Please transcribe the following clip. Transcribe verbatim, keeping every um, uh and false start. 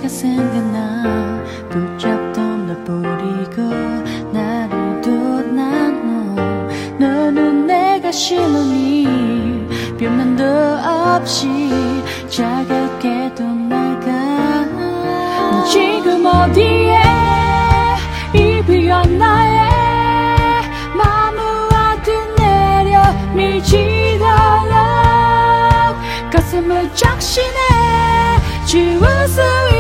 그때가 생각나 붙잡던 널 버리고 나를 둔 너 너는 내가 싫으니 변명도 없이 차갑게 떠나가 넌 지금 어디에 이 비한 나의 마음을 내려 밀지도록 가슴을 적신해 지울 수